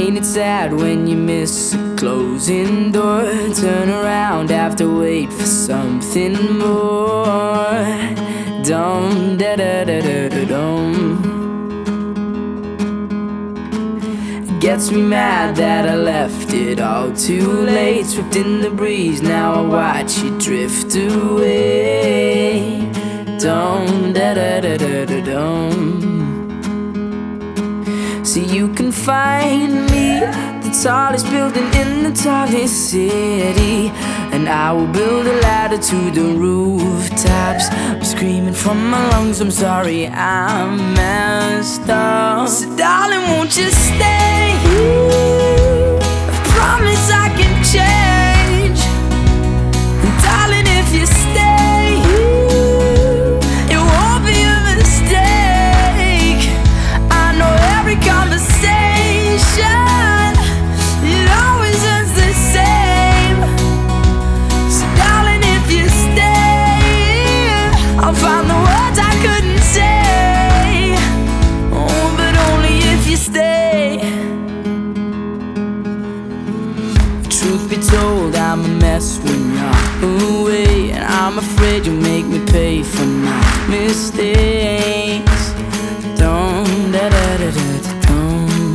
Ain't it sad when you miss a closing door? Turn around, have to wait for something more. Dum da da da da da dum. Gets me mad that I left it all too late. Swept in the breeze, now I watch it drift away. Dum da da da da da dum. See, you can find me the tallest building in the tallest city, and I will build a ladder to the rooftops. I'm screaming from my lungs, I'm sorry, I'm messed up. So darling, won't you stay here? I promise I can change. And darling, if you stay here, it won't be a mistake. I know every conversation, it always ends the same. So darling, if you stay, I'll find the words I couldn't say. Oh, but only if you stay. Truth be told, I'm a mess when you're away, and I'm afraid you'll make me pay for my mistakes. Dum da da da da da dum.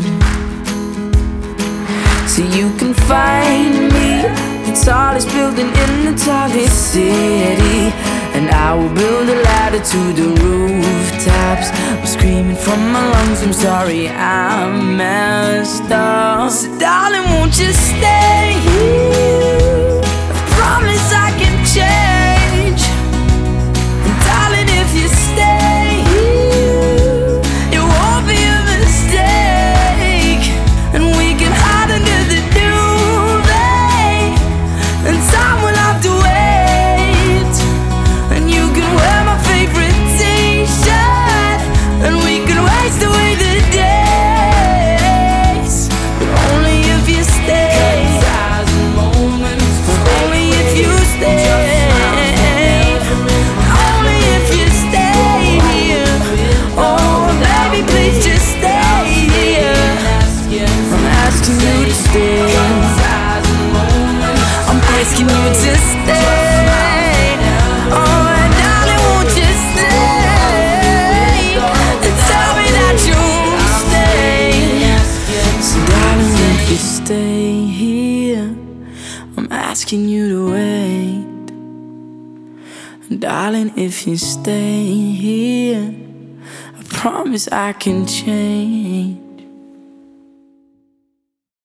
See, you can find me the tallest building in the tallest city, and I will build a ladder to the rooftops. I'm screaming from my lungs, I'm sorry, I'm messed up. So darling, won't you stay here? I promise I can change. And darling, if you stay here, it won't be a mistake. And we can hide under the duvet, and time will have to wait. And you can wear my favorite t-shirt, and we can waste away the days. But only if you stay. Only if you stay. Only if you stay here. Oh, baby, please just stay here. I'm asking you to stay. I'm asking you to stay. Oh, and darling, won't you stay? And tell me that you won't stay. So darling, won't you stay here? I'm asking you to wait. And darling, if you stay here, I promise I can change.